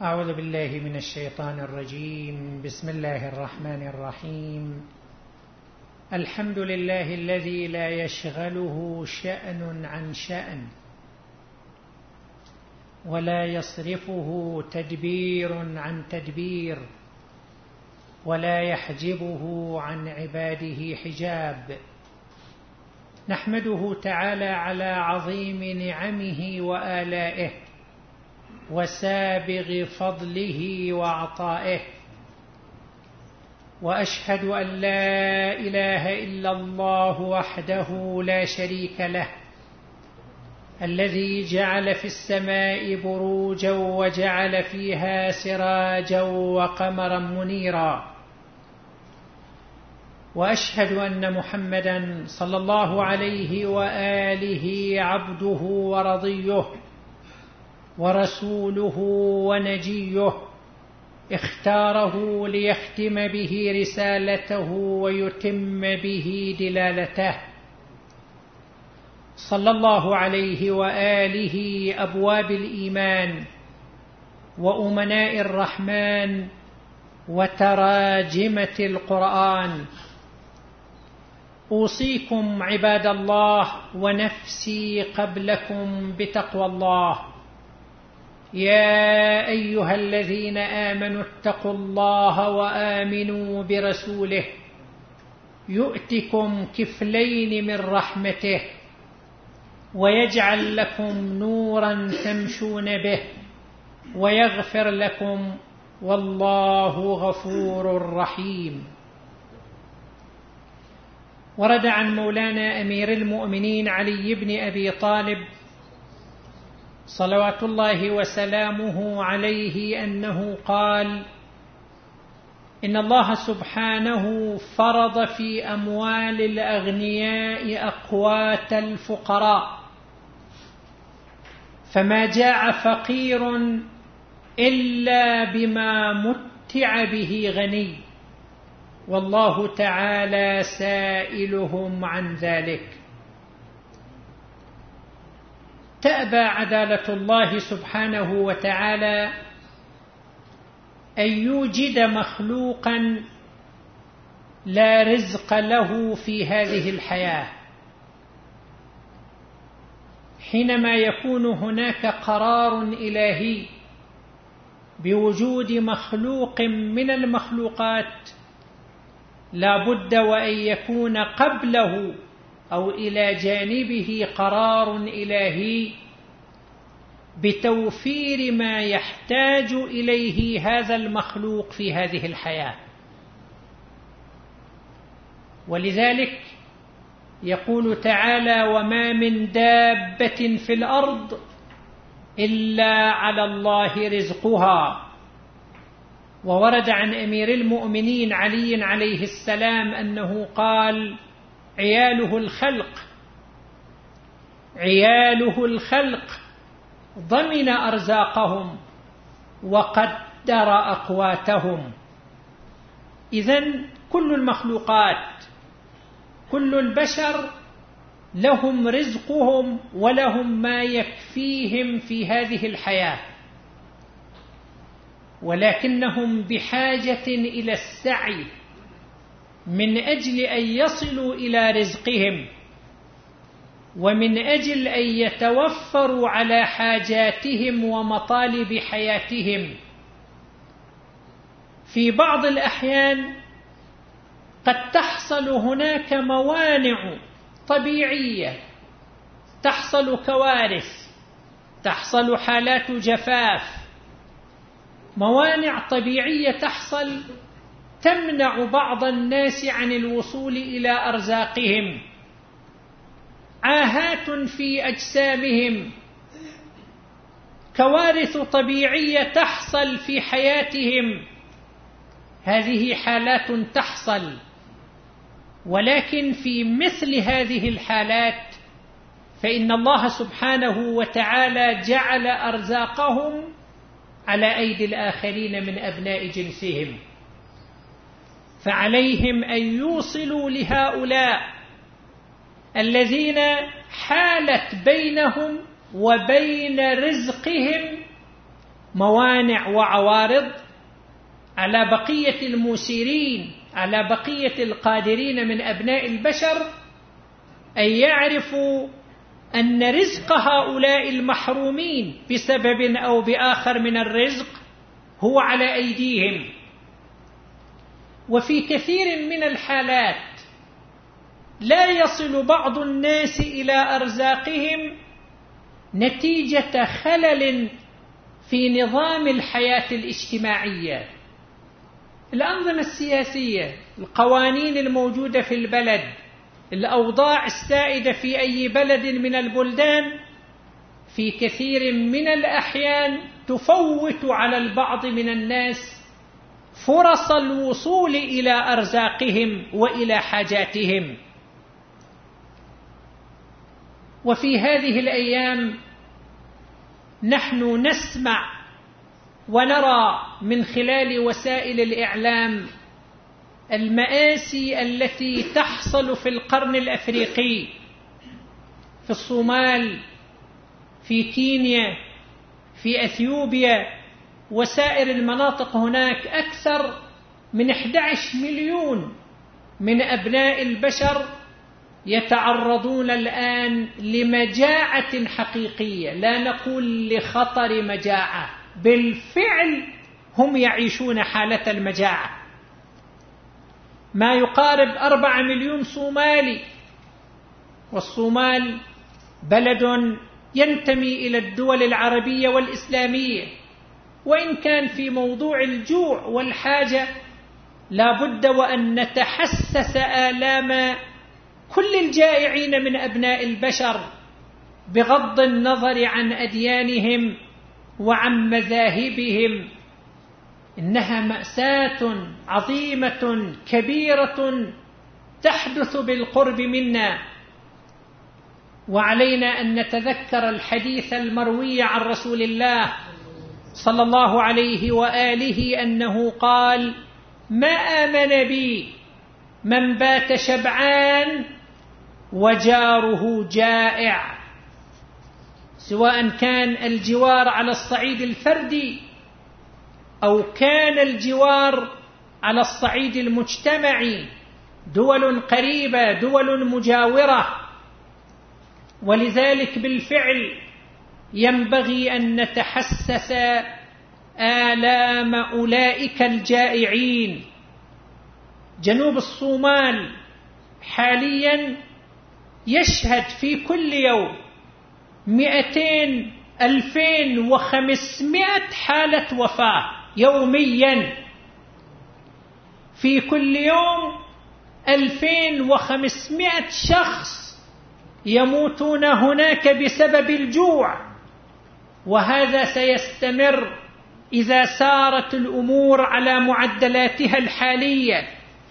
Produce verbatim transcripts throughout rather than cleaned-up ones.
أعوذ بالله من الشيطان الرجيم. بسم الله الرحمن الرحيم. الحمد لله الذي لا يشغله شأن عن شأن ولا يصرفه تدبير عن تدبير ولا يحجبه عن عباده حجاب. نحمده تعالى على عظيم نعمه وآلائه وسابغ فضله وعطائه، وأشهد أن لا إله إلا الله وحده لا شريك له، الذي جعل في السماء بروجا وجعل فيها سراجا وقمرا منيرا. وأشهد أن محمدا صلى الله عليه وآله عبده ورضيه ورسوله ونجيه، اختاره ليختم به رسالته ويتم به دلالته. صلى الله عليه وآله أبواب الإيمان وأمناء الرحمن وتراجمة القرآن. أوصيكم عباد الله ونفسي قبلكم بتقوى الله. يا أيها الذين آمنوا اتقوا الله وآمنوا برسوله يؤتكم كفلين من رحمته ويجعل لكم نورا تمشون به ويغفر لكم، والله غفور رحيم. ورد عن مولانا أمير المؤمنين علي بن أبي طالب صلوات الله وسلامه عليه أنه قال: إن الله سبحانه فرض في أموال الأغنياء أقوات الفقراء، فما جاع فقير إلا بما متع به غني، والله تعالى سائلهم عن ذلك. تأبى عدالة الله سبحانه وتعالى أن يوجد مخلوقا لا رزق له في هذه الحياة. حينما يكون هناك قرار إلهي بوجود مخلوق من المخلوقات، لا بد وأن يكون قبله أو إلى جانبه قرار إلهي بتوفير ما يحتاج إليه هذا المخلوق في هذه الحياة. ولذلك يقول تعالى: وما من دابة في الأرض إلا على الله رزقها. وورد عن أمير المؤمنين علي عليه السلام أنه قال: عياله الخلق عياله الخلق ضمن أرزاقهم وقدر أقواتهم. إذن كل المخلوقات، كل البشر لهم رزقهم ولهم ما يكفيهم في هذه الحياة، ولكنهم بحاجة إلى السعي من أجل أن يصلوا إلى رزقهم، ومن أجل أن يتوفروا على حاجاتهم ومطالب حياتهم. في بعض الأحيان قد تحصل هناك موانع طبيعية، تحصل كوارث، تحصل حالات جفاف، موانع طبيعية تحصل تمنع بعض الناس عن الوصول إلى أرزاقهم، عاهات في أجسامهم، كوارث طبيعية تحصل في حياتهم. هذه حالات تحصل، ولكن في مثل هذه الحالات فإن الله سبحانه وتعالى جعل أرزاقهم على أيدي الآخرين من أبناء جنسهم، فعليهم أن يوصلوا لهؤلاء الذين حالت بينهم وبين رزقهم موانع وعوارض على بقية المسيرين، على بقية القادرين من أبناء البشر، أن يعرفوا أن رزق هؤلاء المحرومين بسبب أو بآخر من الرزق هو على أيديهم. وفي كثير من الحالات لا يصل بعض الناس إلى أرزاقهم نتيجة خلل في نظام الحياة الاجتماعية، الأنظمة السياسية، القوانين الموجودة في البلد، الأوضاع السائدة في أي بلد من البلدان، في كثير من الأحيان تفوت على البعض من الناس فرص الوصول إلى أرزاقهم وإلى حاجاتهم. وفي هذه الأيام نحن نسمع ونرى من خلال وسائل الإعلام المآسي التي تحصل في القرن الأفريقي، في الصومال، في كينيا، في أثيوبيا وسائر المناطق. هناك أكثر من أحد عشر مليون من أبناء البشر يتعرضون الآن لمجاعة حقيقية، لا نقول لخطر مجاعة، بالفعل هم يعيشون حالة المجاعة. ما يقارب أربعة مليون صومالي، والصومال بلد ينتمي إلى الدول العربية والإسلامية، وإن كان في موضوع الجوع والحاجة لا بد وأن نتحسس آلام كل الجائعين من أبناء البشر بغض النظر عن أديانهم وعن مذاهبهم. إنها مأساة عظيمة كبيرة تحدث بالقرب منا، وعلينا أن نتذكر الحديث المروي عن رسول الله صلى الله عليه وآله أنه قال: ما آمن بي من بات شبعان وجاره جائع، سواء كان الجوار على الصعيد الفردي أو كان الجوار على الصعيد المجتمعي، دول قريبة، دول مجاورة. ولذلك بالفعل ينبغي أن نتحسس آلام أولئك الجائعين. جنوب الصومال حاليا يشهد في كل يوم مئتين ألفين وخمسمائة حالة وفاة يوميا، في كل يوم ألفين وخمسمائة شخص يموتون هناك بسبب الجوع، وهذا سيستمر إذا سارت الأمور على معدلاتها الحالية.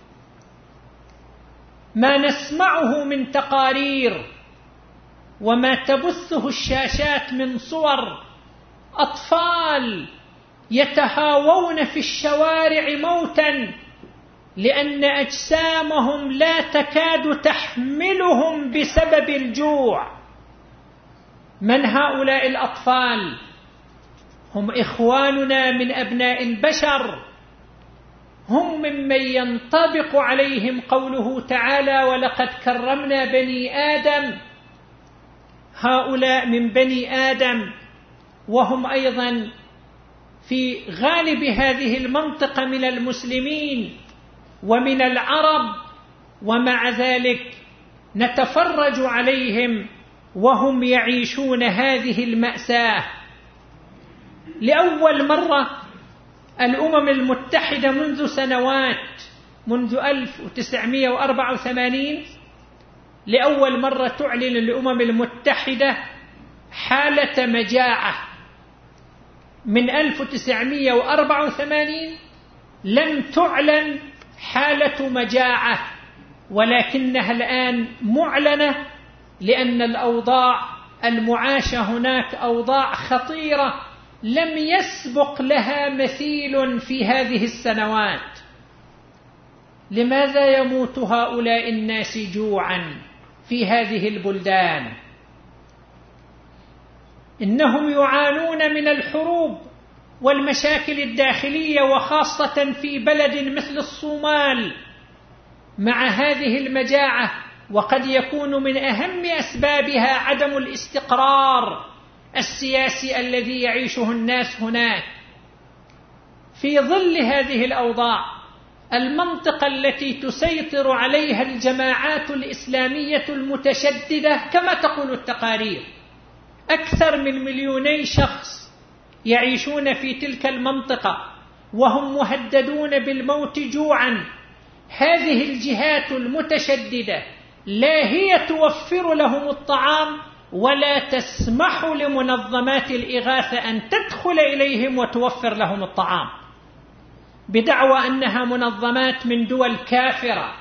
ما نسمعه من تقارير وما تبثه الشاشات من صور أطفال يتهاوون في الشوارع موتا لأن أجسامهم لا تكاد تحملهم بسبب الجوع. من هؤلاء الأطفال؟ هم إخواننا من أبناء البشر، هم ممن ينطبق عليهم قوله تعالى: ولقد كرمنا بني آدم. هؤلاء من بني آدم، وهم أيضا في غالب هذه المنطقة من المسلمين ومن العرب، ومع ذلك نتفرج عليهم وهم يعيشون هذه المأساة. لأول مرة الأمم المتحدة منذ سنوات، منذ ألف وتسعمائة وأربعة وثمانين، لأول مرة تعلن الأمم المتحدة حالة مجاعة. من ألف وتسعمائة وأربعة وثمانين لم تعلن حالة مجاعة، ولكنها الآن معلنة، لأن الأوضاع المعاشة هناك أوضاع خطيرة لم يسبق لها مثيل في هذه السنوات. لماذا يموت هؤلاء الناس جوعا في هذه البلدان؟ إنهم يعانون من الحروب والمشاكل الداخلية، وخاصة في بلد مثل الصومال مع هذه المجاعة، وقد يكون من أهم أسبابها عدم الاستقرار السياسي الذي يعيشه الناس هناك. في ظل هذه الأوضاع، المنطقة التي تسيطر عليها الجماعات الإسلامية المتشددة كما تقول التقارير، أكثر من مليوني شخص يعيشون في تلك المنطقة وهم مهددون بالموت جوعا. هذه الجهات المتشددة لا هي توفر لهم الطعام ولا تسمح لمنظمات الإغاثة أن تدخل إليهم وتوفر لهم الطعام، بدعوى أنها منظمات من دول كافرة.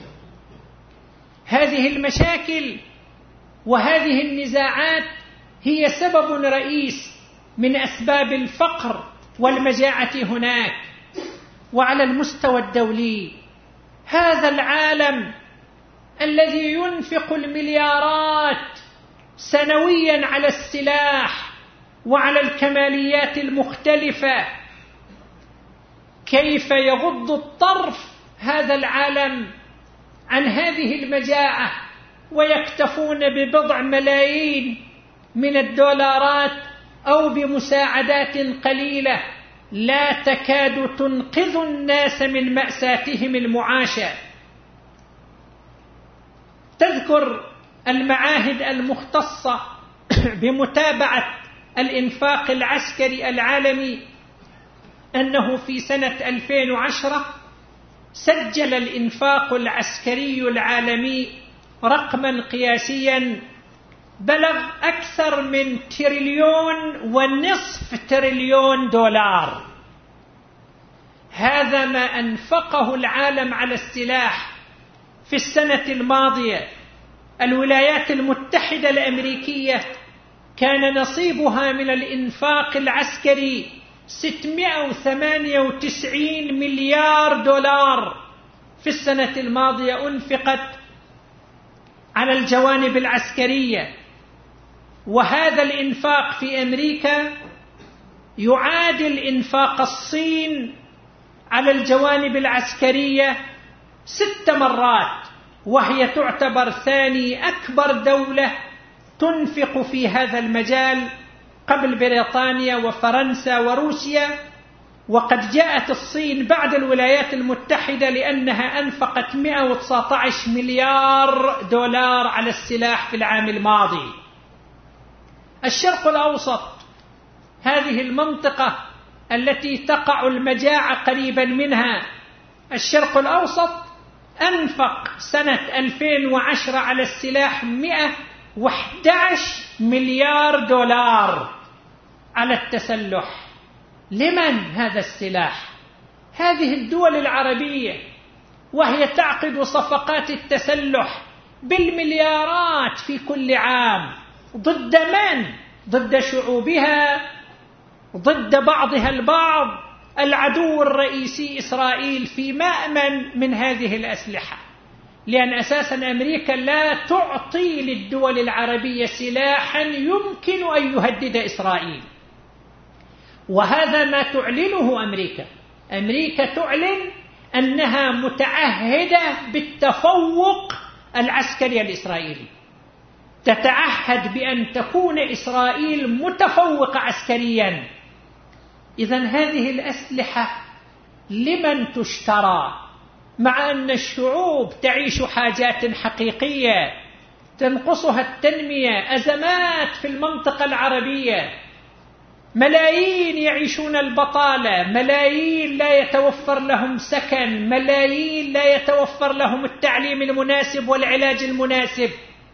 هذه المشاكل وهذه النزاعات هي سبب رئيس من أسباب الفقر والمجاعة هناك. وعلى المستوى الدولي، هذا العالم الذي ينفق المليارات سنويا على السلاح وعلى الكماليات المختلفة، كيف يغض الطرف هذا العالم عن هذه المجاعة ويكتفون ببضع ملايين من الدولارات أو بمساعدات قليلة لا تكاد تنقذ الناس من مأساتهم المعاشة. تذكر المعاهد المختصة بمتابعة الإنفاق العسكري العالمي أنه في سنة ألفين وعشرة سجل الإنفاق العسكري العالمي رقما قياسيا بلغ أكثر من تريليون ونصف تريليون دولار. هذا ما أنفقه العالم على السلاح في السنة الماضية. الولايات المتحدة الأمريكية كان نصيبها من الإنفاق العسكري ستمائة وثمانية وتسعين مليار دولار في السنة الماضية أنفقت على الجوانب العسكرية. وهذا الإنفاق في أمريكا يعادل إنفاق الصين على الجوانب العسكرية ست مرات، وهي تعتبر ثاني أكبر دولة تنفق في هذا المجال قبل بريطانيا وفرنسا وروسيا. وقد جاءت الصين بعد الولايات المتحدة لأنها أنفقت مائة وتسعة عشر مليار دولار على السلاح في العام الماضي. الشرق الأوسط، هذه المنطقة التي تقع المجاعة قريبا منها، الشرق الأوسط أنفق سنة ألفين وعشرة على السلاح مائة وأحد عشر مليار دولار على التسلح. لمن هذا السلاح؟ هذه الدول العربية، وهي تعقد صفقات التسلح بالمليارات في كل عام. ضد من؟ ضد شعوبها، ضد بعضها البعض. العدو الرئيسي إسرائيل في مأمن من هذه الأسلحة، لأن أساسا أمريكا لا تعطي للدول العربية سلاحا يمكن أن يهدد إسرائيل. وهذا ما تعلنه أمريكا. أمريكا تعلن أنها متعهدة بالتفوق العسكري الإسرائيلي، تتعهد بأن تكون إسرائيل متفوقة عسكريا. إذن هذه الأسلحة لمن تشترى؟ مع أن الشعوب تعيش حاجات حقيقية، تنقصها التنمية، أزمات في المنطقة العربية، ملايين يعيشون البطالة، ملايين لا يتوفر لهم سكن، ملايين لا يتوفر لهم التعليم المناسب والعلاج المناسب.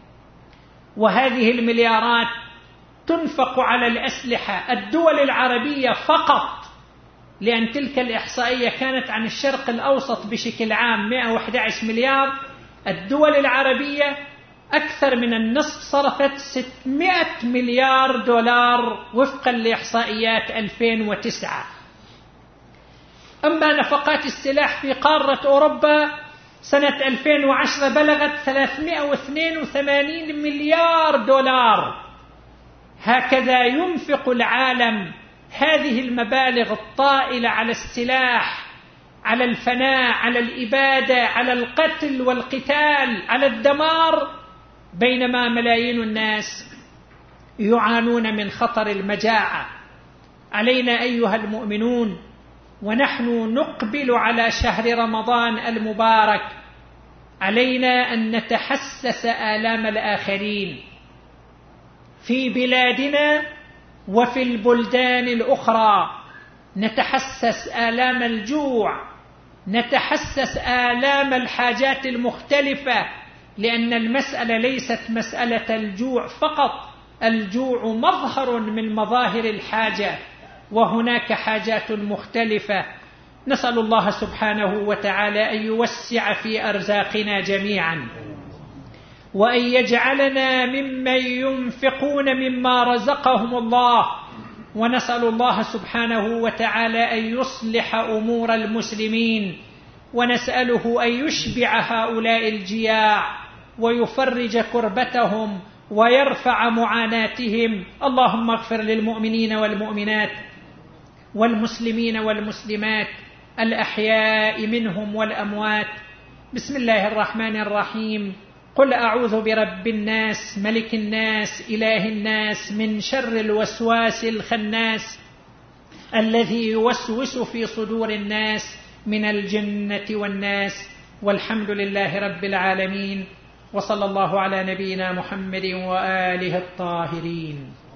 وهذه المليارات تنفق على الأسلحة. الدول العربية فقط، لأن تلك الإحصائية كانت عن الشرق الأوسط بشكل عام مائة وأحد عشر مليار، الدول العربية أكثر من النصف صرفت ستمائة مليار دولار وفقا لإحصائيات ألفين وتسعة. أما نفقات السلاح في قارة أوروبا سنة ألفين وعشرة بلغت ثلاثمائة واثنين وثمانين مليار دولار. هكذا ينفق العالم هذه المبالغ الطائلة على السلاح، على الفناء، على الإبادة، على القتل والقتال، على الدمار، بينما ملايين الناس يعانون من خطر المجاعة. علينا أيها المؤمنون ونحن نقبل على شهر رمضان المبارك، علينا أن نتحسس آلام الآخرين في بلادنا وفي البلدان الأخرى، نتحسس آلام الجوع، نتحسس آلام الحاجات المختلفة، لأن المسألة ليست مسألة الجوع فقط، الجوع مظهر من مظاهر الحاجة، وهناك حاجات مختلفة. نسأل الله سبحانه وتعالى أن يوسع في أرزاقنا جميعا، وأن يجعلنا ممن ينفقون مما رزقهم الله، ونسأل الله سبحانه وتعالى أن يصلح أمور المسلمين، ونسأله أن يشبع هؤلاء الجياع ويفرج كربتهم ويرفع معاناتهم. اللهم اغفر للمؤمنين والمؤمنات والمسلمين والمسلمات الأحياء منهم والأموات. بسم الله الرحمن الرحيم. قل أعوذ برب الناس ملك الناس إله الناس من شر الوسواس الخناس الذي يوسوس في صدور الناس من الجنة والناس. والحمد لله رب العالمين، وصلى الله على نبينا محمد وآله الطاهرين.